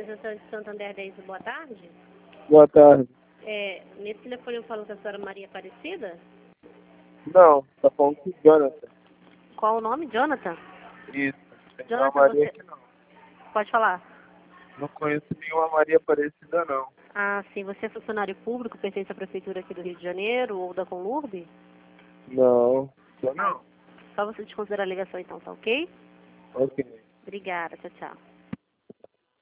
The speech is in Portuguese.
representante de Santander 10, boa tarde. Boa tarde. Nesse telefone eu falo com a senhora Maria Aparecida? Não, tá falando com o Jonathan. Qual o nome? Jonathan? Isso. Tem Jonathan, uma Maria você... aqui não. Pode falar. Não conheço nenhuma Maria Aparecida não. Ah, sim. Você é funcionário público, pertence à prefeitura aqui do Rio de Janeiro ou da Conlurb? Não. Só não? Só você desconsiderar a ligação então, tá ok? Ok. Obrigada, tchau, tchau.